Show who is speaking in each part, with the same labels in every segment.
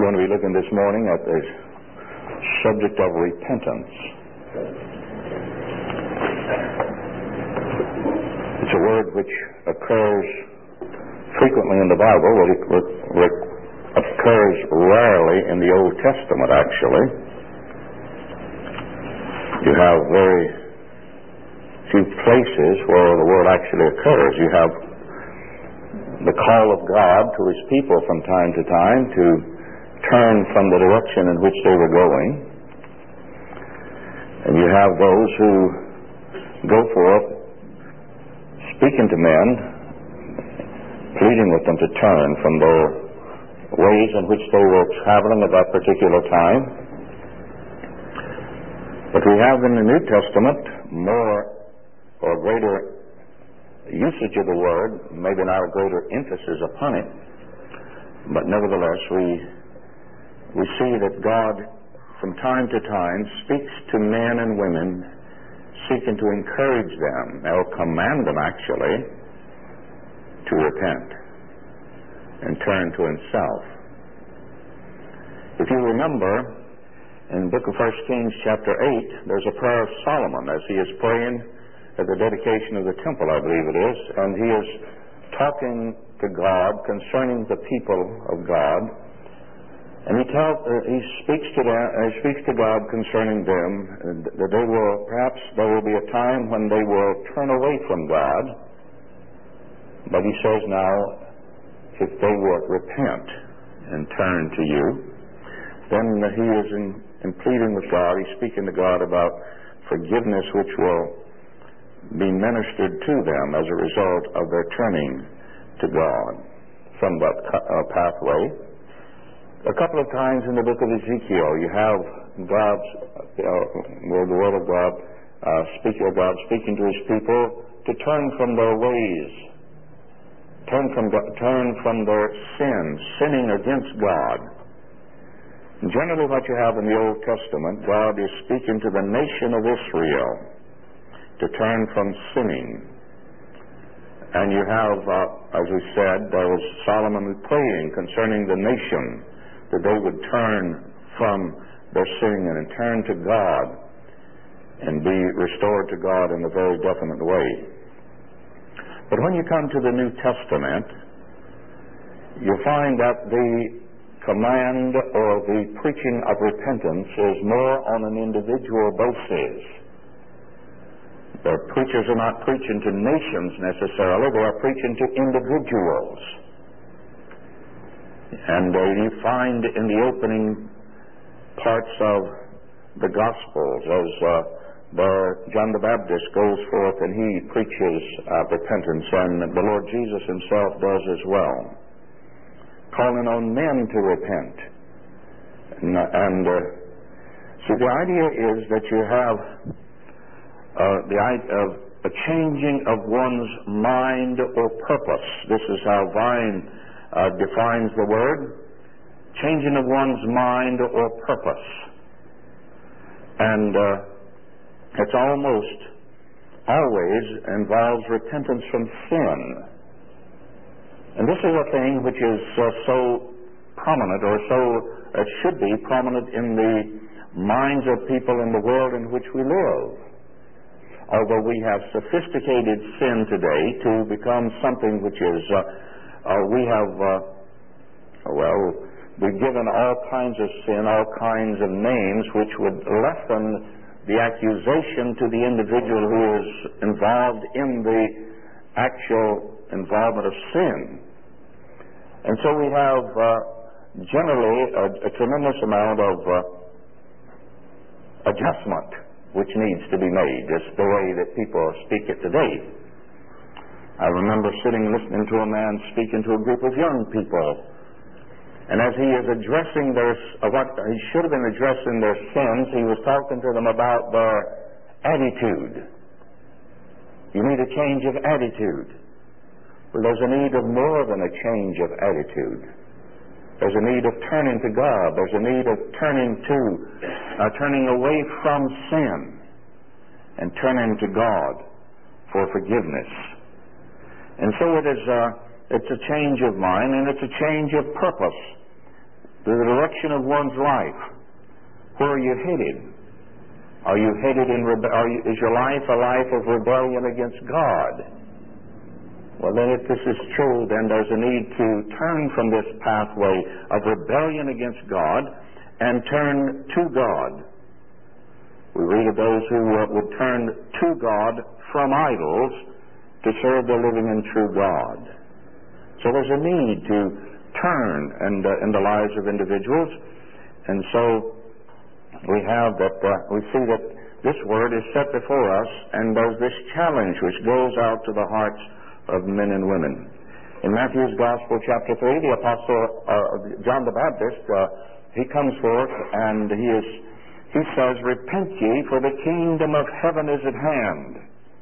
Speaker 1: going to be looking this morning at the subject of repentance. It's a word which occurs frequently in the Bible, but it occurs rarely in the Old Testament, actually. You have very few places where the word actually occurs. You have the call of God to His people from time to time to turn from the direction in which they were going. And you have those who go forth speaking to men, pleading with them to turn from their ways in which they were traveling at that particular time. But we have in the New Testament more or greater usage of the word, maybe not a greater emphasis upon it, but nevertheless we see that God from time to time speaks to men and women seeking to encourage them, or command them actually, to repent and turn to Himself. If you remember, in the book of 1 Kings chapter 8, there's a prayer of Solomon as he is praying at the dedication of the temple, I believe it is, and he is talking to God concerning the people of God, and he speaks to God concerning them, that perhaps there will be a time when they will turn away from God, but he says now, if they will repent and turn to you, then he is in pleading with God. He's speaking to God about forgiveness which will be ministered to them as a result of their turning to God from that pathway. A couple of times in the book of Ezekiel, you have God's, where the Word of God, speaking to His people to turn from their ways, turn from their sins, sinning against God. And generally, what you have in the Old Testament, God is speaking to the nation of Israel to turn from sinning. And you have, as we said, there was Solomon praying concerning the nation, that they would turn from their sin and turn to God and be restored to God in a very definite way. But when you come to the New Testament, you find that the command or the preaching of repentance is more on an individual basis. The preachers are not preaching to nations necessarily, they are preaching to individuals. And you find in the opening parts of the Gospels, as John the Baptist goes forth and he preaches repentance, and the Lord Jesus Himself does as well, calling on men to repent. So the idea is that you have the idea of a changing of one's mind or purpose. This is how Vine defines the word, changing of one's mind or purpose. And it's almost always involves repentance from sin. And this is a thing which is so prominent, or it should be prominent in the minds of people in the world in which we live. Although we have sophisticated sin today to become something which is, we've given all kinds of sin, all kinds of names which would lessen the accusation to the individual who is involved in the actual involvement of sin. And so we have generally a tremendous amount of adjustment which needs to be made, just the way that people speak it today. I remember listening to a man speaking to a group of young people, and as he is addressing what he should have been addressing their sins, he was talking to them about their attitude. You need a change of attitude. Well, there's a need of more than a change of attitude. There's a need of turning to God. There's a need of turning away from sin and turning to God for forgiveness. And so it's a change of mind, and it's a change of purpose. the direction of one's life. Where are you headed? Are you headed in is your life a life of rebellion against God? Well, then if this is true, then there's a need to turn from this pathway of rebellion against God and turn to God. We read of those who would turn to God from idols to serve the living and true God. So there's a need to turn in the lives of individuals, and so we see that this word is set before us, and there's this challenge which goes out to the hearts of men and women. In Matthew's Gospel, chapter 3, the Apostle John the Baptist, he comes forth and he says, "Repent ye, for the kingdom of heaven is at hand."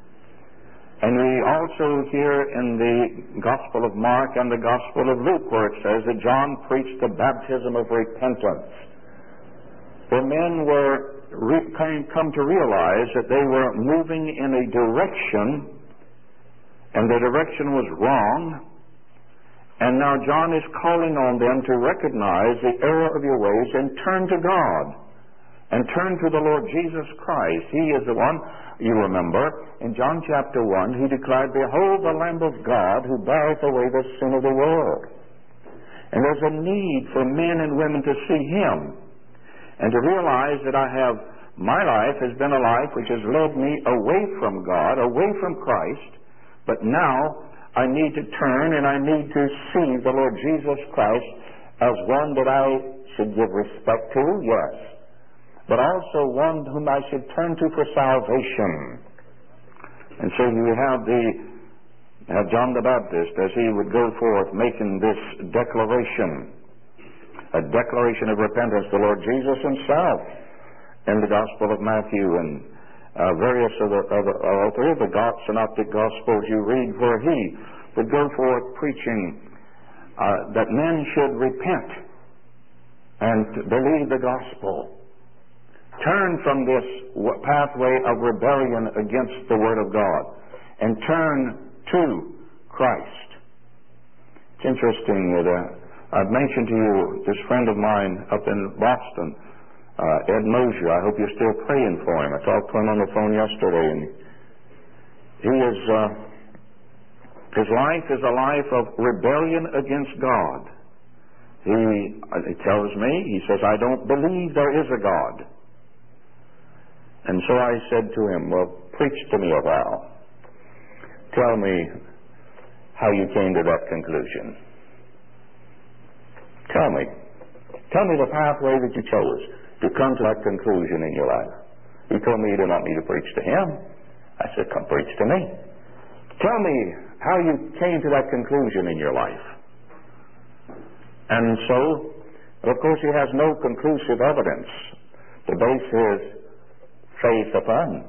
Speaker 1: And we also hear in the Gospel of Mark and the Gospel of Luke where it says that John preached the baptism of repentance, where men come to realize that they were moving in a direction, and the direction was wrong. And now John is calling on them to recognize the error of your ways and turn to God and turn to the Lord Jesus Christ. He is the one, you remember, in John chapter 1, he declared, "Behold the Lamb of God who beareth away the sin of the world." And there's a need for men and women to see him and to realize that my life has been a life which has led me away from God, away from Christ, but now I need to turn and I need to see the Lord Jesus Christ as one that I should give respect to, yes, but also one whom I should turn to for salvation. And so you have John the Baptist as he would go forth making this declaration, a declaration of repentance. The Lord Jesus himself in the Gospel of Matthew and various all three of the synoptic Gospels you read where he would go forth preaching that men should repent and believe the gospel, turn from this pathway of rebellion against the Word of God, and turn to Christ. It's interesting that I've mentioned to you this friend of mine up in Boston, Ed Mosier. I hope you're still praying for him. I talked to him on the phone yesterday, and his life is a life of rebellion against God. He tells me, he says, "I don't believe there is a God." And so I said to him, "Well, preach to me a while. Tell me how you came to that conclusion. Tell me the pathway that you chose to come to that conclusion in your life." He told me he didn't want me to preach to him. I said, "Come preach to me. Tell me how you came to that conclusion in your life." And so, of course, he has no conclusive evidence to base his faith upon.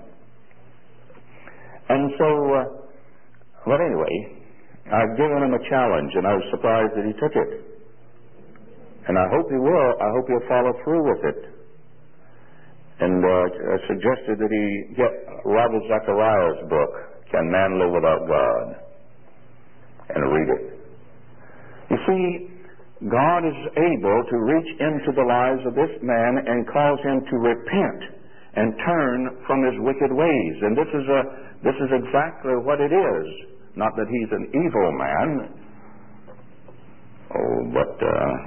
Speaker 1: And so, but anyway, I've given him a challenge, and I was surprised that he took it. And I hope he will. I hope he'll follow through with it. And I suggested that he get Robert Zachariah's book, "Can Man Live Without God?" and read it. You see, God is able to reach into the lives of this man and cause him to repent and turn from his wicked ways. And this is exactly what it is. Not that he's an evil man. But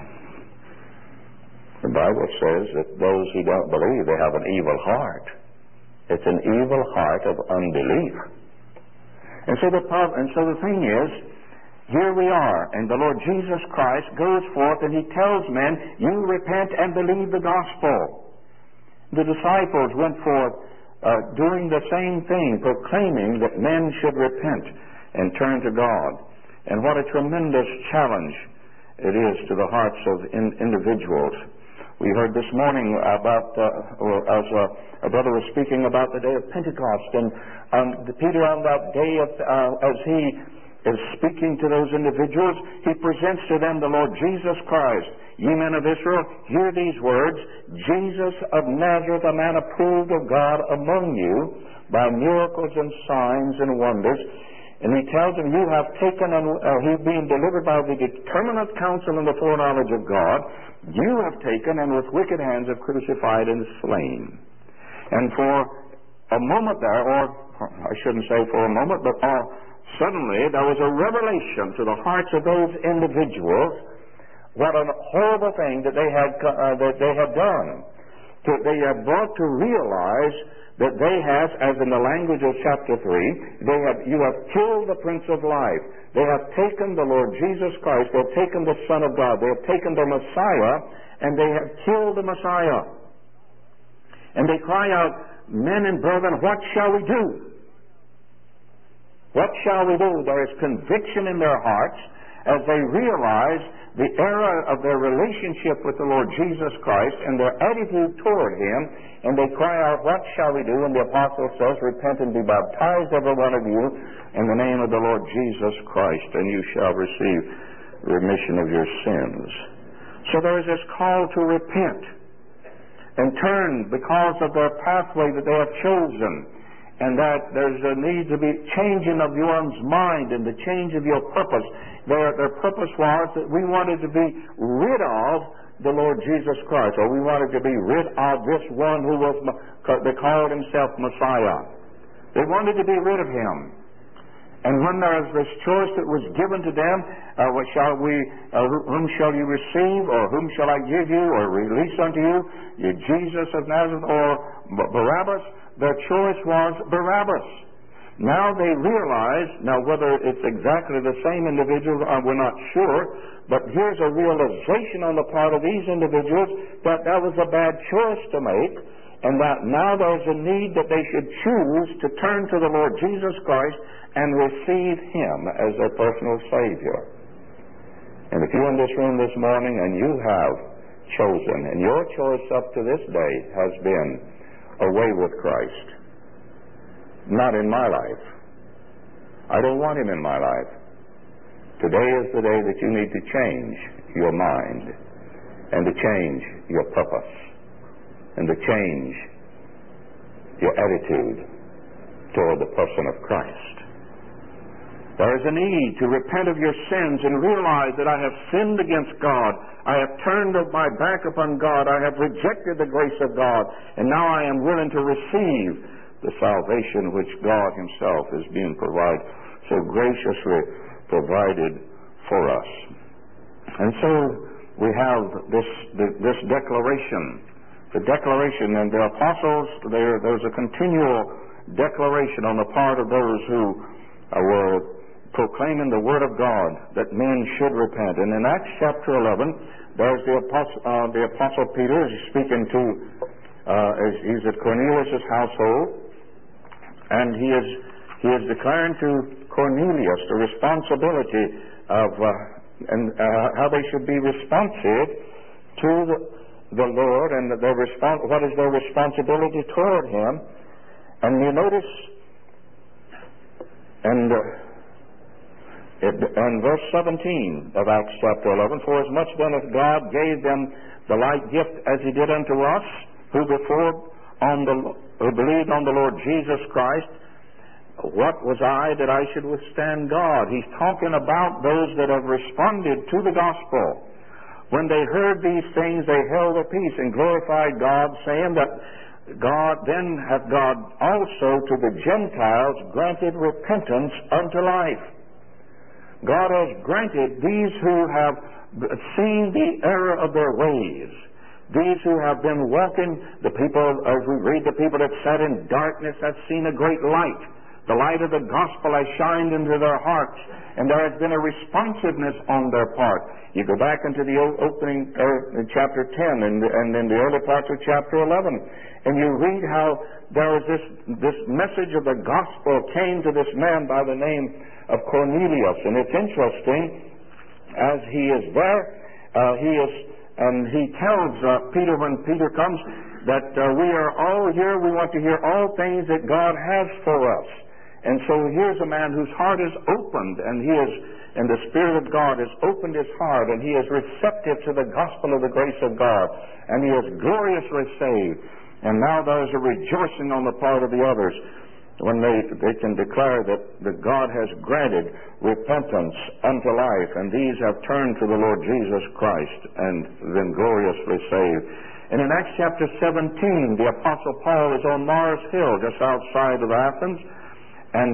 Speaker 1: the Bible says that those who don't believe, they have an evil heart. It's an evil heart of unbelief. And so the thing is, here we are, and the Lord Jesus Christ goes forth and he tells men, "You repent and believe the gospel." The disciples went forth doing the same thing, proclaiming that men should repent and turn to God. And what a tremendous challenge it is to the hearts of individuals. We heard this morning about, as a brother was speaking about the day of Pentecost, and Peter on that day, as he is speaking to those individuals, he presents to them the Lord Jesus Christ. "Ye men of Israel, hear these words, Jesus of Nazareth, a man approved of God among you by miracles and signs and wonders, And he tells him, you have taken, and he's being delivered by the determinate counsel and the foreknowledge of God, you have taken and with wicked hands have crucified and slain. And for a moment there, or I shouldn't say for a moment, but suddenly there was a revelation to the hearts of those individuals what a horrible thing that they had done. They had brought to realize that they have, as in the language of chapter 3, you have killed the Prince of Life. They have taken the Lord Jesus Christ. They have taken the Son of God. They have taken the Messiah, and they have killed the Messiah. And they cry out, men and brethren, what shall we do? What shall we do? There is conviction in their hearts as they realize the error of their relationship with the Lord Jesus Christ and their attitude toward Him, and they cry out, what shall we do? And the apostle says, repent and be baptized, every one of you, in the name of the Lord Jesus Christ, and you shall receive remission of your sins. So there is this call to repent and turn because of their pathway that they have chosen, and that there's a need to be changing of one's mind and the change of your purpose. Their purpose was that we wanted to be rid of the Lord Jesus Christ, or we wanted to be rid of this one who was, they called himself Messiah. They wanted to be rid of him. And when there was this choice that was given to them, whom shall you receive, or whom shall I give you, or release unto you, you Jesus of Nazareth, or Barabbas? Their choice was Barabbas. Now they realize, whether it's exactly the same individual, we're not sure, but here's a realization on the part of these individuals that that was a bad choice to make, and that now there's a need that they should choose to turn to the Lord Jesus Christ and receive Him as their personal Savior. And if you're in this room this morning and you have chosen, and your choice up to this day has been away with Christ, not in my life. I don't want Him in my life. Today is the day that you need to change your mind, and to change your purpose, and to change your attitude toward the person of Christ. There is a need to repent of your sins and realize that I have sinned against God. I have turned my back upon God. I have rejected the grace of God, and now I am willing to receive the salvation which God Himself is being so graciously provided for us. And so we have this declaration. The declaration, and the apostles, there's a continual declaration on the part of those who were proclaiming the Word of God that men should repent. And in Acts chapter 11, there's the Apostle Peter. He's speaking to, he's at Cornelius' household, and he is declaring to Cornelius the responsibility of how they should be responsive to the Lord, and what is their responsibility toward Him. And you notice, in verse 17 of Acts chapter 11, for as much then as God gave them the like gift as He did unto us, who believed on the Lord Jesus Christ, what was I that I should withstand God? He's talking about those that have responded to the gospel. When they heard these things, they held their peace and glorified God, saying that God also to the Gentiles granted repentance unto life. God has granted these who have seen the error of their ways, these who have been walking, the people, as we read, the people that sat in darkness have seen a great light. The light of the gospel has shined into their hearts, and there has been a responsiveness on their part. You go back into the opening chapter 10 and in the early parts of chapter 11, and you read how there was this message of the gospel came to this man by the name of Cornelius. And it's interesting, as he is there, he tells Peter, when Peter comes, that we are all here, we want to hear all things that God has for us. And so here's a man whose heart is opened, and the Spirit of God has opened his heart, and he is receptive to the gospel of the grace of God, and he is gloriously saved. And now there is a rejoicing on the part of the others. when they can declare that God has granted repentance unto life, and these have turned to the Lord Jesus Christ and been gloriously saved. And in Acts chapter 17, the Apostle Paul is on Mars Hill, just outside of Athens, and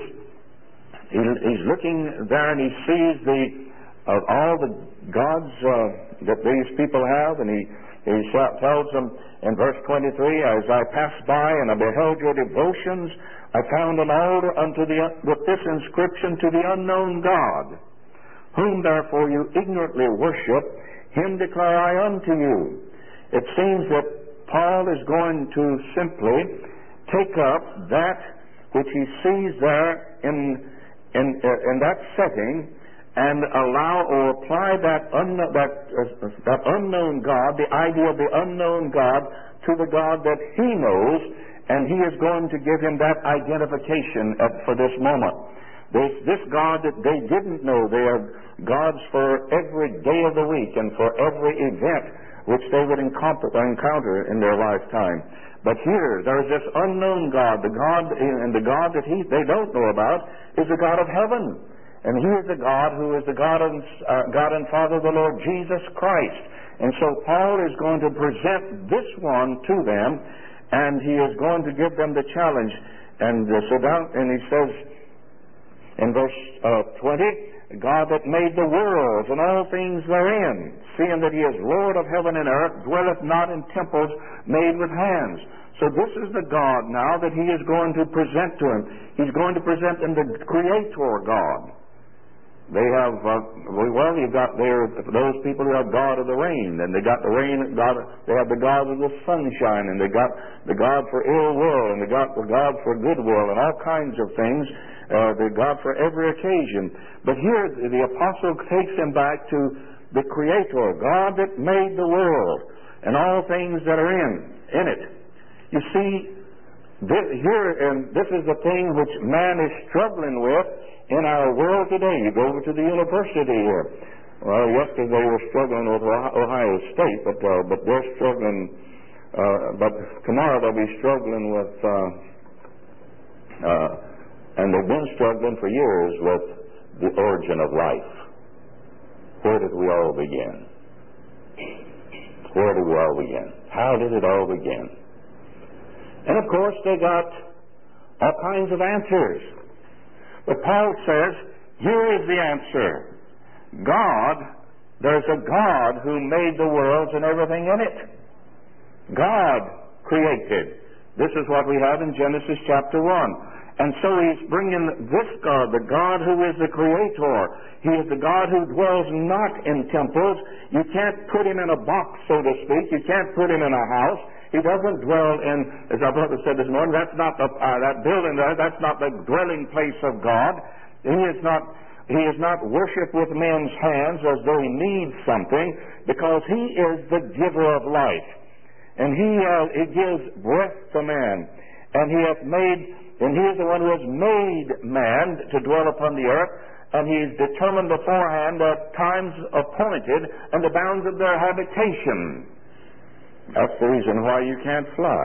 Speaker 1: he's looking there, and he sees all the gods that these people have, and he tells them in verse 23, as I passed by and I beheld your devotions, I found an altar with this inscription, to the unknown God, whom therefore you ignorantly worship, him declare I unto you. It seems that Paul is going to simply take up that which he sees there in that setting, and allow or apply that unknown God, the idea of the unknown God, to the God that he knows, and he is going to give him that identification for this moment. This God that they didn't know, they are gods for every day of the week and for every event which they would encounter in their lifetime. But here, there is this unknown God, the God that they don't know about is the God of heaven. And he is the God who is the God and Father of the Lord Jesus Christ. And so Paul is going to present this one to them, and he is going to give them the challenge. And he says in verse 20, God that made the worlds and all things therein, seeing that he is Lord of heaven and earth, dwelleth not in temples made with hands. So this is the God now that he is going to present to him. He's going to present him the Creator God. They have, you've got there those people who have God of the rain, and they got the rain God. They have the God of the sunshine, and they got the God for ill will, and they got the God for good will, and all kinds of things. The God for every occasion. But here the apostle takes him back to the Creator, God that made the world and all things that are in it. You see, this is the thing which man is struggling with in our world today. You go over to the university here. Well, yesterday they were struggling with Ohio State, but they're struggling. But tomorrow they'll be struggling with, and they've been struggling for years with the origin of life. Where did we all begin? Where did we all begin? How did it all begin? And of course they got all kinds of answers. But Paul says, here is the answer. There's a God who made the worlds and everything in it. God created. This is what we have in Genesis chapter 1. And so he's bringing this God, the God who is the Creator. He is the God who dwells not in temples. You can't put him in a box, so to speak. You can't put him in a house. He doesn't dwell in, as our brother said this morning, that's not that building there, that's not the dwelling place of God. He is not worshipped with men's hands as though he needs something, because he is the giver of life. And he gives breath to man. And he is the one who has made man to dwell upon the earth, and he's determined beforehand the times appointed and the bounds of their habitation. That's the reason why you can't fly.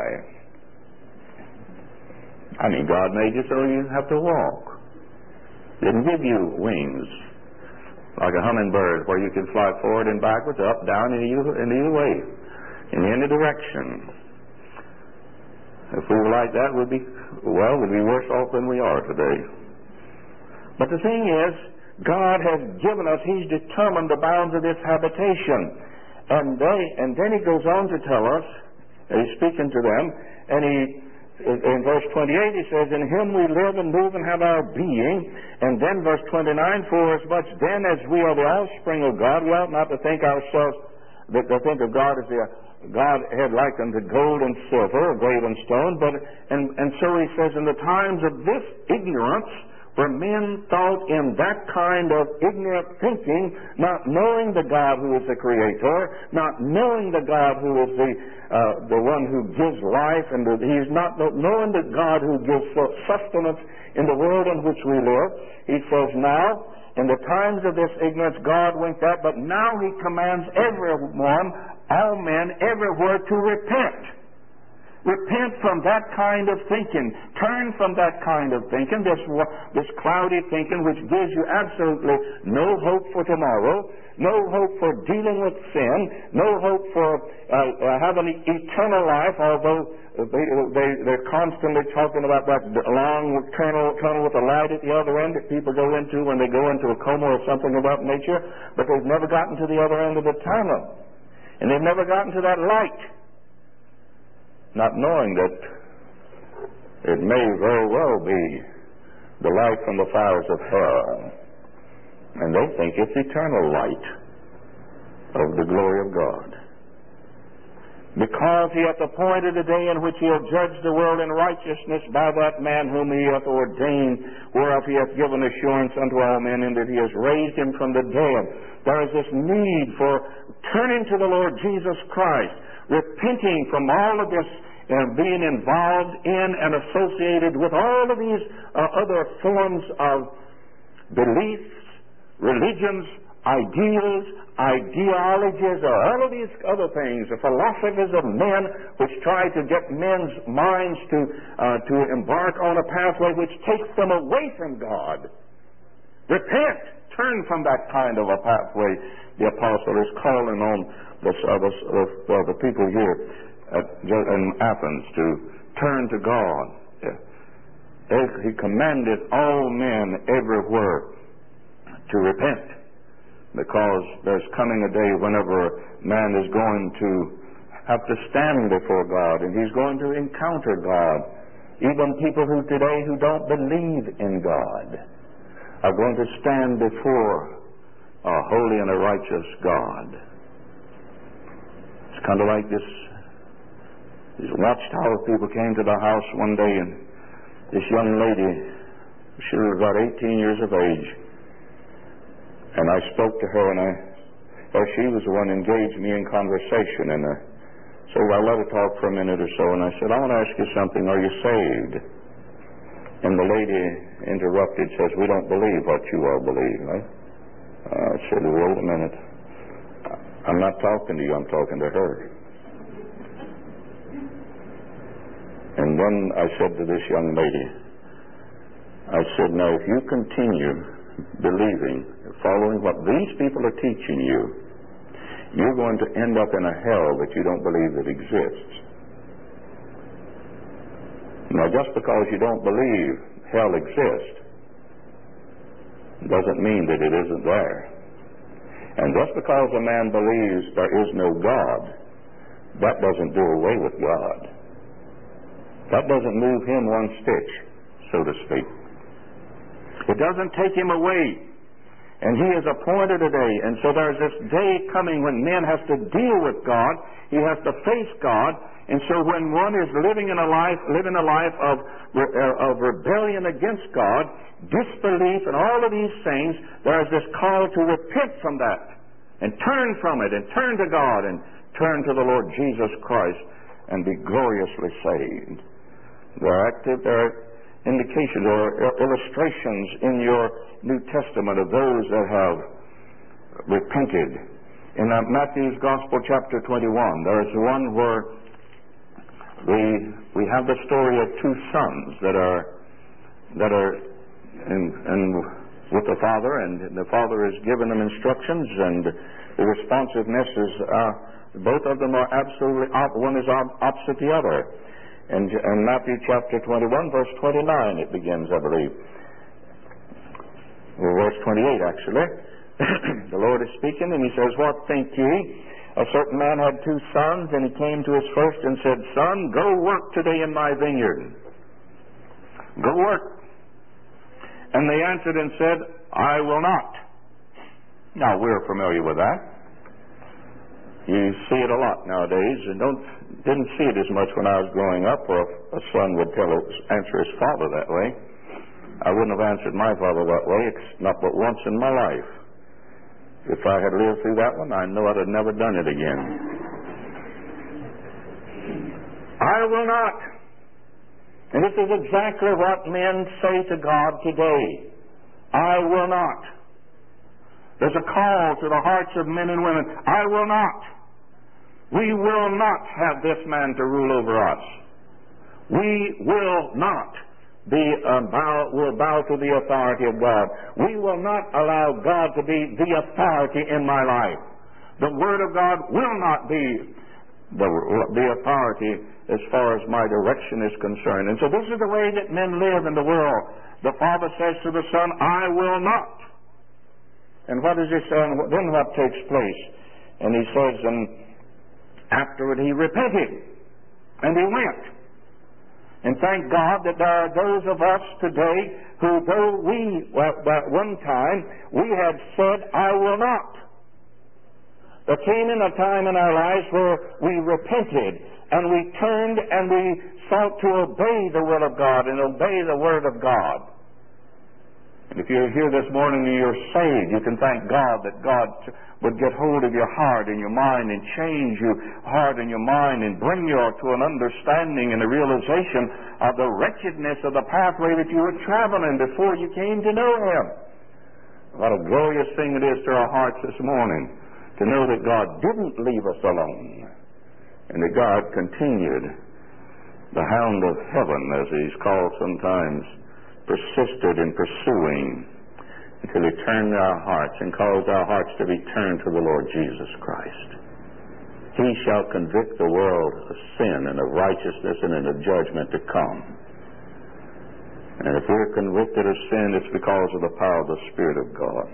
Speaker 1: I mean, God made you so you have to walk. Didn't give you wings like a hummingbird where you can fly forward and backwards, up, down, in either way, in any direction. If we were like that, we'd be worse off than we are today. But the thing is, God has given us, he's determined the bounds of this habitation. And then he goes on to tell us, he's speaking to them, and in verse 28 he says, in him we live and move and have our being. And then verse 29, for as much then as we are the offspring of God, we ought not to think ourselves, to think of God as the Godhead like unto gold and silver, or graven stone. And so he says, in the times of this ignorance, where men thought in that kind of ignorant thinking, not knowing the God who is the Creator, not knowing the God who is the one who gives life, and he's not knowing the God who gives sustenance in the world in which we live. He says, now, in the times of this ignorance, God winked out, but now he commands everyone, all men, everywhere to repent. Repent from that kind of thinking. Turn from that kind of thinking, this cloudy thinking which gives you absolutely no hope for tomorrow, no hope for dealing with sin, no hope for having eternal life, although they're constantly talking about that long tunnel with a light at the other end that people go into when they go into a coma or something of that nature, but they've never gotten to the other end of the tunnel. And they've never gotten to that light, not knowing that it may very well be the light from the fires of hell. And they think it's eternal light of the glory of God. Because he hath appointed a day in which he'll judge the world in righteousness by that man whom he hath ordained, whereof he hath given assurance unto all men, in that he has raised him from the dead. There is this need for turning to the Lord Jesus Christ, repenting from all of this being involved in and associated with all of these other forms of beliefs, religions, ideals, ideologies, or all of these other things, the philosophies of men which try to get men's minds to embark on a pathway which takes them away from God. Repent! Turn from that kind of a pathway. The apostle is calling on the people here in Athens to turn to God. He commanded all men everywhere to repent, because there's coming a day whenever man is going to have to stand before God, and he's going to encounter God. Even people who today who don't believe in God are going to stand before a holy and a righteous God. It's kind of like these watchtower people came to the house one day, and this young lady, she was about 18 years of age, and I spoke to her, and she was the one who engaged me in conversation, and so I let her talk for a minute or so, and I said, I want to ask you something, are you saved? And the lady interrupted, says, we don't believe what you all believe. I said, wait a minute. I'm not talking to you, I'm talking to her. And then I said to this young lady, I said, now if you continue believing, following what these people are teaching you, you're going to end up in a hell that you don't believe that exists. Now, just because you don't believe hell exists doesn't mean that it isn't there. And just because a man believes there is no God, that doesn't do away with God. That doesn't move him one stitch, so to speak. It doesn't take him away. And he is appointed a day. And so there's this day coming when man has to deal with God. He has to face God. And so when one is living a life of rebellion against God, disbelief, and all of these things, there is this call to repent from that and turn from it and turn to God and turn to the Lord Jesus Christ and be gloriously saved. There are indications or illustrations in your New Testament of those that have repented. In Matthew's Gospel, chapter 21, there is one where we have the story of two sons that are with the father, and the father is giving them instructions, and the responsiveness is both of them are absolutely one is opposite the other. And in Matthew chapter 21, verse 29, it begins, I believe. Or verse 28, actually. The Lord is speaking, and he says, what think ye? A certain man had two sons, and he came to his first and said, Son, go work today in my vineyard. Go work. And they answered and said, I will not. Now, we're familiar with that. You see it a lot nowadays, and didn't see it as much when I was growing up, or a son would answer his father that way. I wouldn't have answered my father that way, not but once in my life. If I had lived through that one, I know I'd have never done it again. I will not. And this is exactly what men say to God today. I will not. There's a call to the hearts of men and women. I will not. We will not have this man to rule over us. We will not bow to the authority of God. We will not allow God to be the authority in my life. The Word of God will not be the authority as far as my direction is concerned. And so this is the way that men live in the world. The Father says to the Son, I will not. And what does he say? Then what takes place? And he says, and afterward he repented, and he went. And thank God that there are those of us today who, though we, at one time, we had said, I will not. There came in a time in our lives where we repented, and we turned and we sought to obey the will of God and obey the Word of God. And if you're here this morning and you're saved, you can thank God that God would get hold of your heart and your mind and change your heart and your mind and bring you to an understanding and a realization of the wretchedness of the pathway that you were traveling before you came to know Him. What a glorious thing it is to our hearts this morning to know that God didn't leave us alone and that God continued, the hound of heaven, as He's called sometimes, persisted in pursuing until He turned our hearts and caused our hearts to be turned to the Lord Jesus Christ. He shall convict the world of sin and of righteousness and of judgment to come. And if we're convicted of sin, it's because of the power of the Spirit of God.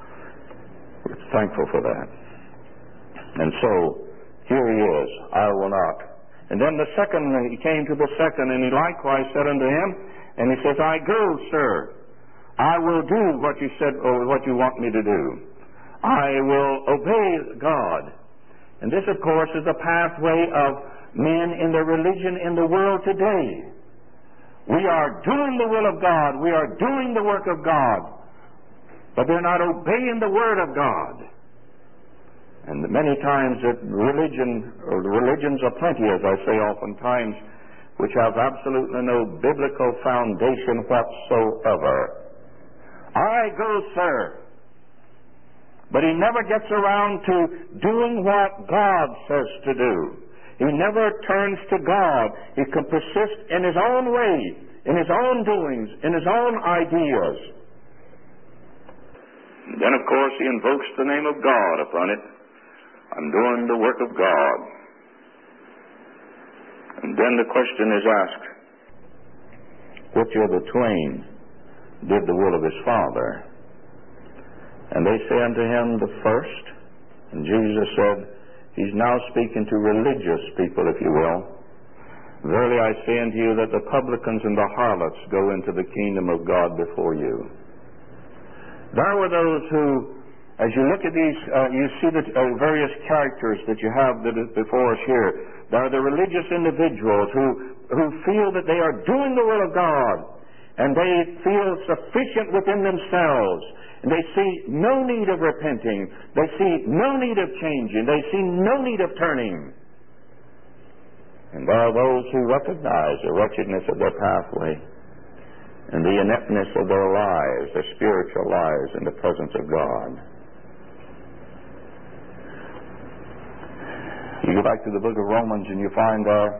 Speaker 1: We're thankful for that. And so, here he is, I will not. And then he came to the second, and he likewise said unto him, and he says, I go, sir. I will do what you said, or what you want me to do. I will obey God. And this, of course, is the pathway of men in their religion in the world today. We are doing the will of God. We are doing the work of God. But they're not obeying the Word of God. And many times that religions are plenty, as I say oftentimes, which have absolutely no biblical foundation whatsoever. I go, sir. But he never gets around to doing what God says to do. He never turns to God. He can persist in his own way, in his own doings, in his own ideas. And then, of course, he invokes the name of God upon it. I'm doing the work of God. And then the question is asked, which of the twain did the will of his Father? And they say unto him, the first. And Jesus said, he's now speaking to religious people, if you will. Verily I say unto you that the publicans and the harlots go into the kingdom of God before you. There were those who, as you look at these, you see the various characters that you have that is before us here. There are the religious individuals who feel that they are doing the will of God, and they feel sufficient within themselves, and they see no need of repenting. They see no need of changing. They see no need of turning. And there are those who recognize the wretchedness of their pathway and the ineptness of their lives, their spiritual lives in the presence of God. You go back to the book of Romans and you find there,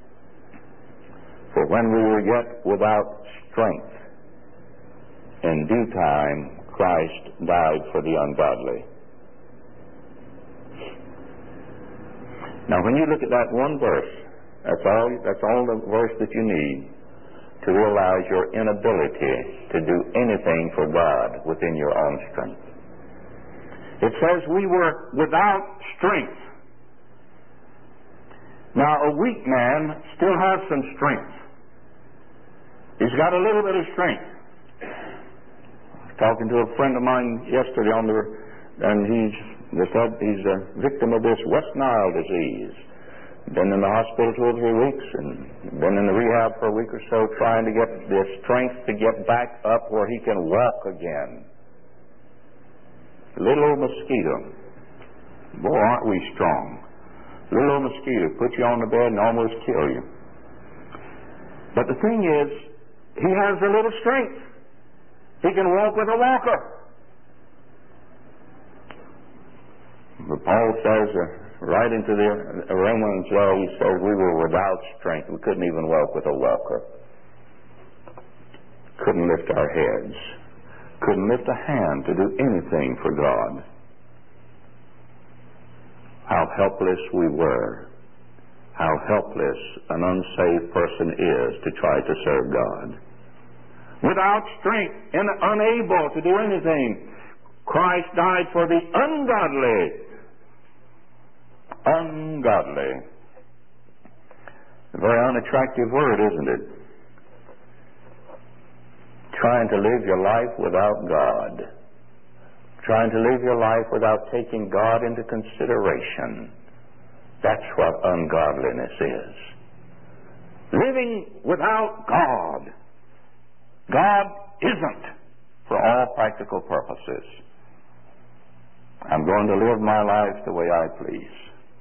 Speaker 1: for when we were yet without strength, in due time Christ died for the ungodly. Now when you look at that one verse, that's all the verse that you need to realize your inability to do anything for God within your own strength. It says we were without strength. Now, a weak man still has some strength. He's got a little bit of strength. I was talking to a friend of mine yesterday and they said he's a victim of this West Nile disease. Been in the hospital 2 or 3 weeks and been in the rehab for a week or so trying to get the strength to get back up where he can walk again. Little old mosquito. Boy, aren't we strong. Little old mosquito, put you on the bed and almost kill you. But the thing is, he has a little strength. He can walk with a walker. But Paul says, right into the Romans, he says we were without strength. We couldn't even walk with a walker. Couldn't lift our heads. Couldn't lift a hand to do anything for God. How helpless we were. How helpless an unsaved person is to try to serve God. Without strength and unable to do anything. Christ died for the ungodly. Ungodly. A very unattractive word, isn't it? Trying to live your life without God. Trying to live your life without taking God into consideration. That's what ungodliness is. Living without God. God isn't, for all practical purposes. I'm going to live my life the way I please.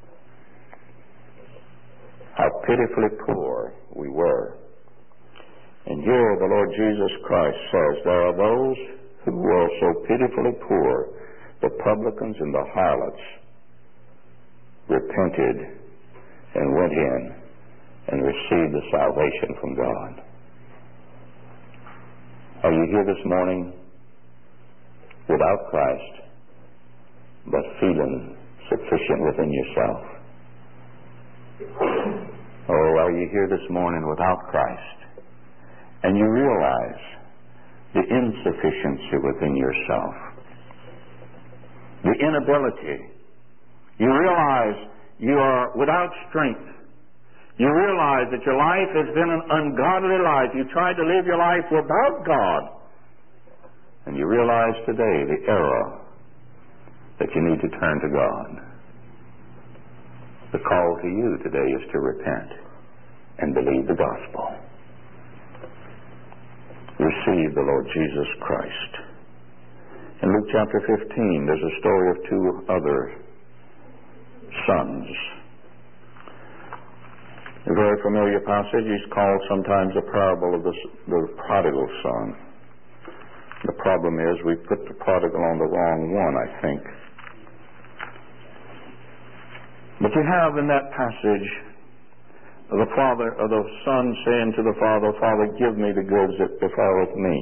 Speaker 1: How pitifully poor we were. And here the Lord Jesus Christ says, there are those who were so pitifully poor, the publicans and the harlots repented and went in and received the salvation from God. Are you here this morning without Christ, but feeling sufficient within yourself? Or are you here this morning without Christ, and you realize the insufficiency within yourself, the inability? You realize you are without strength. You realize that your life has been an ungodly life. You tried to live your life without God. And you realize today the error that you need to turn to God. The call to you today is to repent and believe the gospel. Receive the Lord Jesus Christ. In Luke chapter 15, there's a story of two other sons. A very familiar passage is called sometimes the parable of the prodigal son. The problem is we put the prodigal on the wrong one, I think. But you have in that passage the father or the son saying to the father, Father, give me the goods that befalleth me.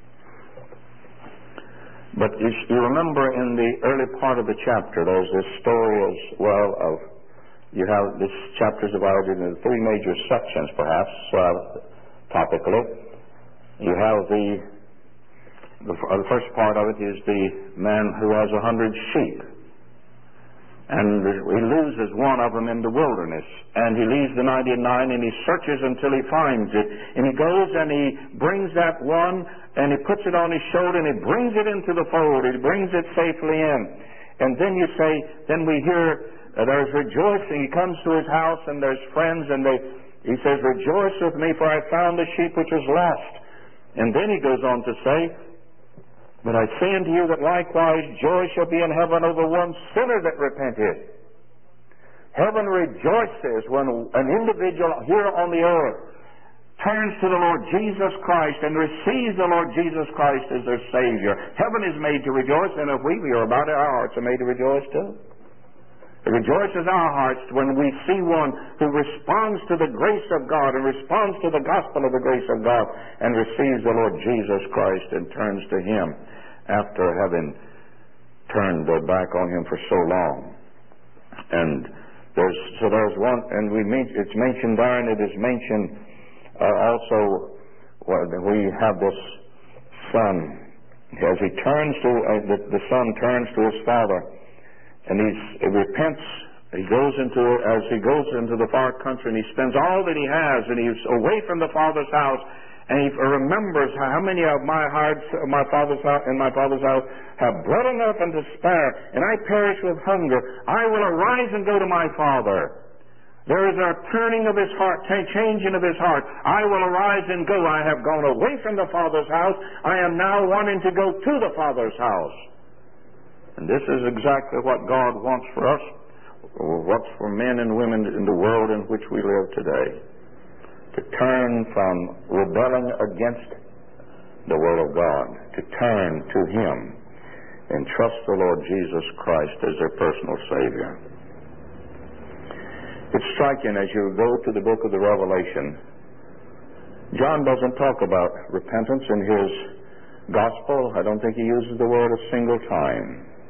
Speaker 1: But you remember in the early part of the chapter, there's this story as well of, you have this chapter is divided into three major sections, perhaps, topically. You have the first part of it is the man who has 100 sheep. And he loses one of them in the wilderness. And he leaves the 99 and he searches until he finds it. And he goes and he brings that one and he puts it on his shoulder and he brings it into the fold. He brings it safely in. And then you say, then we hear there's rejoicing. He comes to his house and there's friends and he says, rejoice with me for I found the sheep which was lost. And then he goes on to say, but I say unto you that likewise joy shall be in heaven over one sinner that repenteth. Heaven rejoices when an individual here on the earth turns to the Lord Jesus Christ and receives the Lord Jesus Christ as their Savior. Heaven is made to rejoice, and if we are about it, our hearts are made to rejoice too. It rejoices our hearts when we see one who responds to the grace of God and responds to the gospel of the grace of God and receives the Lord Jesus Christ and turns to Him after having turned their back on Him for so long. And there's one, and it's mentioned there, and it is mentioned also we have this son. As he turns to, the son turns to his father, and he repents. He goes into the far country, and he spends all that he has, and he's away from the father's house, and he remembers how many of my father's house have bread enough and to spare, and I perish with hunger. I will arise and go to my father. There is a turning of his heart, changing of his heart. I will arise and go. I have gone away from the father's house. I am now wanting to go to the father's house. And this is exactly what God wants for us, or what's for men and women in the world in which we live today. To turn from rebelling against the Word of God, to turn to Him and trust the Lord Jesus Christ as their personal Savior. It's striking as you go to the book of the Revelation. John doesn't talk about repentance in his gospel. I don't think he uses the word a single time.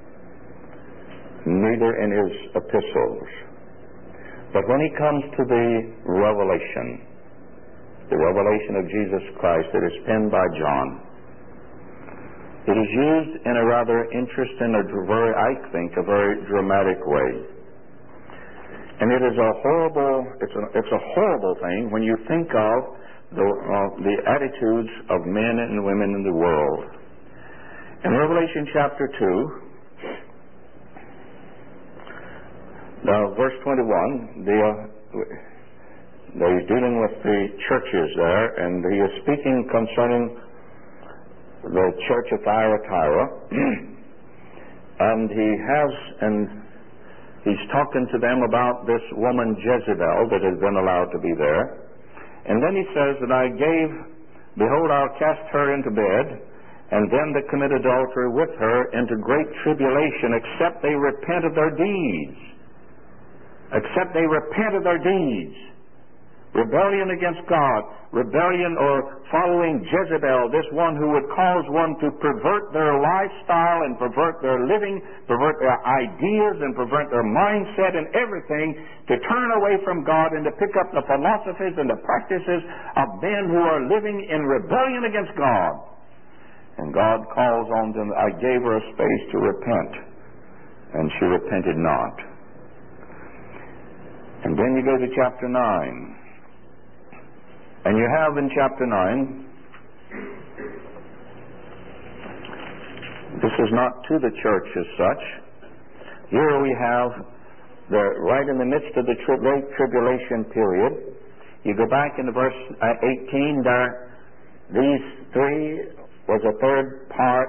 Speaker 1: Neither in his epistles. But when he comes to the revelation of Jesus Christ that is penned by John, it is used in a rather interesting, a very dramatic way. And it is it's a horrible thing when you think of the attitudes of men and women in the world. In Revelation chapter 2, verse 21, he's dealing with the churches there, and he is speaking concerning the church of Thyatira, and he's talking to them about this woman Jezebel that has been allowed to be there. And then he says that behold, I'll cast her into bed, and them that commit adultery with her into great tribulation, except they repent of their deeds. Except they repent of their deeds. Rebellion against God, rebellion or following Jezebel, this one who would cause one to pervert their lifestyle and pervert their living, pervert their ideas and pervert their mindset and everything, to turn away from God and to pick up the philosophies and the practices of men who are living in rebellion against God. And God calls on them, I gave her a space to repent, and she repented not. And then you go to chapter 9. And you have in chapter 9, this is not to the church as such. Here we have, right in the midst of the great tribulation period, you go back into verse 18, these three was a third part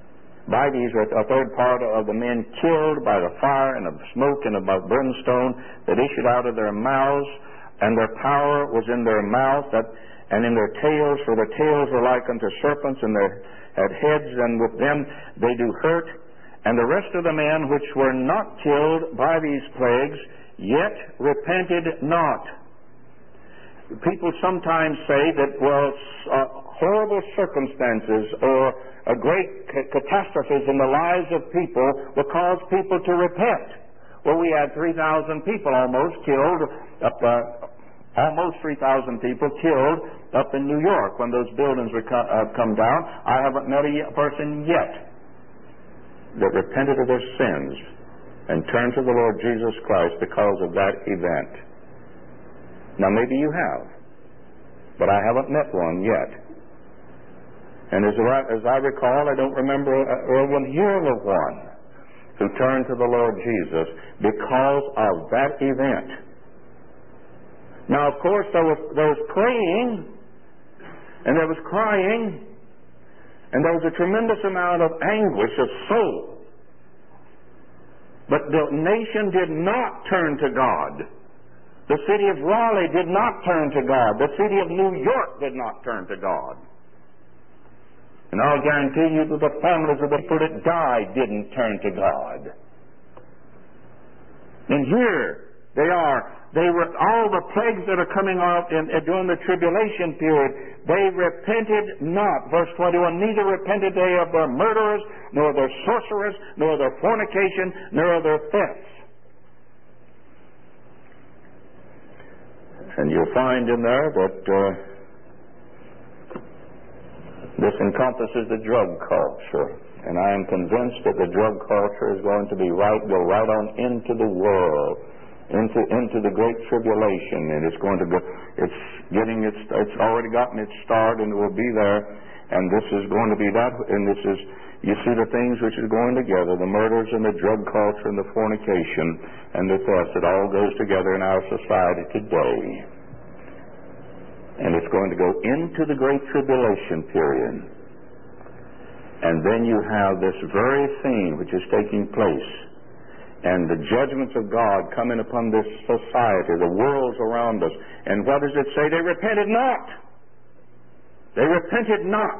Speaker 1: of the men killed by the fire and of smoke and of brimstone that issued out of their mouths. And their power was in their mouth, and in their tails, for their tails were like unto serpents, and they had heads, and with them they do hurt. And the rest of the men which were not killed by these plagues, yet repented not. People sometimes say that, horrible circumstances or a great catastrophes in the lives of people will cause people to repent. Well, we had 3,000 people almost killed almost 3,000 people killed up in New York when those buildings were come down. I haven't met a person yet that repented of their sins and turned to the Lord Jesus Christ because of that event. Now, maybe you have, but I haven't met one yet. And as I recall, I don't remember one hear of one who turned to the Lord Jesus because of that event. Now, of course, there was praying, and there was crying, and there was a tremendous amount of anguish of soul. But the nation did not turn to God. The city of Raleigh did not turn to God. The city of New York did not turn to God. And I'll guarantee you that the families of the people that died didn't turn to God. And here they are. They were all the plagues that are coming out during the tribulation period. They repented not. Verse 21, neither repented they of their murderers, nor their sorcerers, nor their fornication, nor their thefts. And you'll find in there that this encompasses the drug culture. And I am convinced that the drug culture is going to go right on into the world. Into the great tribulation, and it's already gotten its start, and it will be there, and this is going to be that, and this is, you see the things which is going together, the murders and the drug culture and the fornication and the theft, it all goes together in our society today. And it's going to go into the great tribulation period. And then you have this very thing which is taking place, and the judgments of God coming upon this society, the worlds around us. And what does it say? They repented not. They repented not.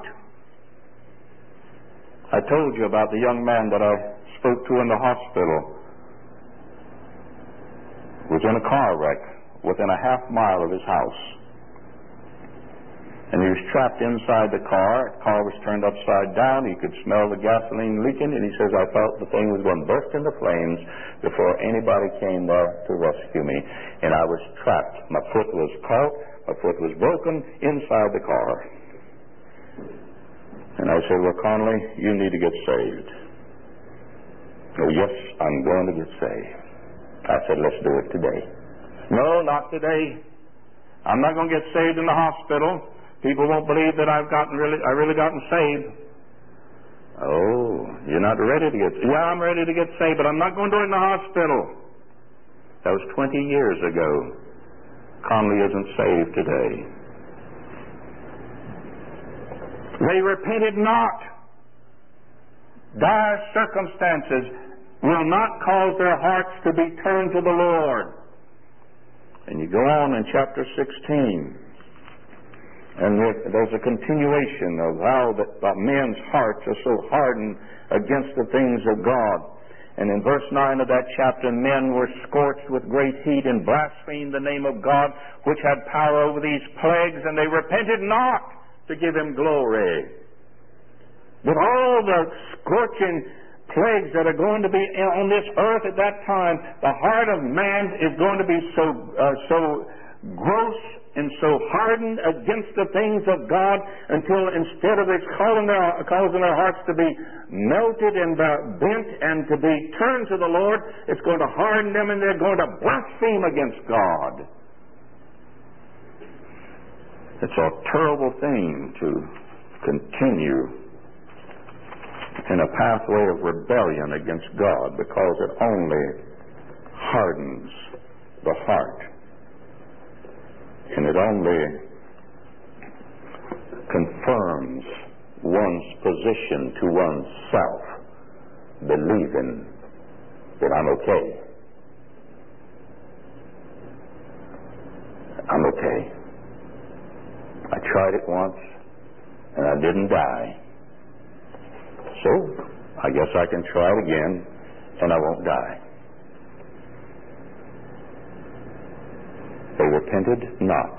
Speaker 1: I told you about the young man that I spoke to in the hospital was in a car wreck within a half mile of his house. And he was trapped inside the car. The car was turned upside down. He could smell the gasoline leaking, and he says, I felt the thing was going to burst into flames before anybody came there to rescue me. And I was trapped. My foot was caught. My foot was broken inside the car. And I said, well, Conley, you need to get saved. Oh, yes, I'm going to get saved. I said, let's do it today. No, not today. I'm not going to get saved in the hospital. People won't believe that I really gotten saved. Oh, you're not ready to get saved. Yeah, I'm ready to get saved, but I'm not going to do it in the hospital. That was 20 years ago. Conley isn't saved today. They repented not. Dire circumstances will not cause their hearts to be turned to the Lord. And you go on in chapter 16. And there's a continuation of how men's hearts are so hardened against the things of God. And in verse 9 of that chapter, men were scorched with great heat and blasphemed the name of God, which had power over these plagues, and they repented not to give him glory. With all the scorching plagues that are going to be on this earth at that time, the heart of man is going to be so gross and so hardened against the things of God until instead of it causing their hearts to be melted and bent and to be turned to the Lord, it's going to harden them and they're going to blaspheme against God. It's a terrible thing to continue in a pathway of rebellion against God because it only hardens the heart. And it only confirms one's position to oneself, believing that I'm okay. I'm okay. I tried it once, and I didn't die. So, I guess I can try it again, and I won't die. They repented not.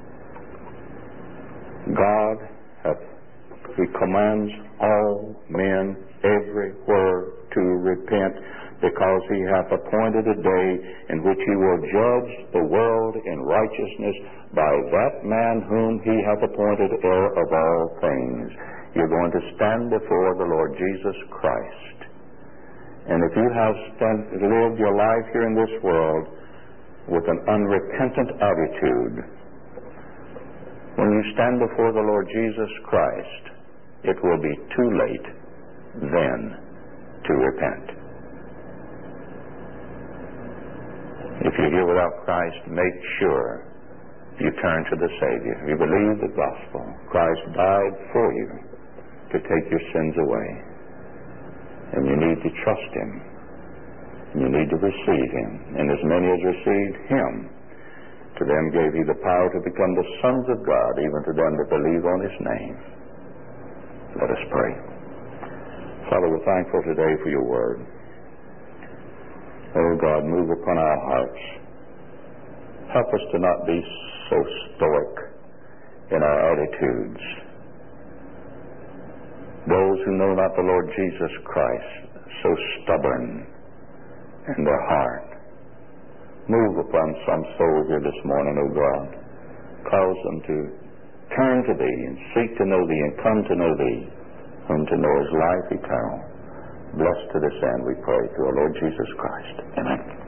Speaker 1: God He commands all men everywhere to repent, because He hath appointed a day in which He will judge the world in righteousness by that man whom He hath appointed heir of all things. You're going to stand before the Lord Jesus Christ. And if you have lived your life here in this world with an unrepentant attitude, when you stand before the Lord Jesus Christ, it will be too late then to repent. If you're here without Christ, make sure you turn to the Savior. You believe the gospel. Christ died for you to take your sins away. And you need to trust Him. You need to receive Him. And as many as received Him, to them gave He the power to become the sons of God, even to them that believe on His name. Let us pray. Father, we're thankful today for your word. Oh God, move upon our hearts. Help us to not be so stoic in our attitudes. Those who know not the Lord Jesus Christ, so stubborn in their heart. Move upon some soul here this morning, O God. Cause them to turn to Thee and seek to know Thee and come to know Thee, whom to know is life eternal. Blessed to this end we pray through our Lord Jesus Christ. Amen.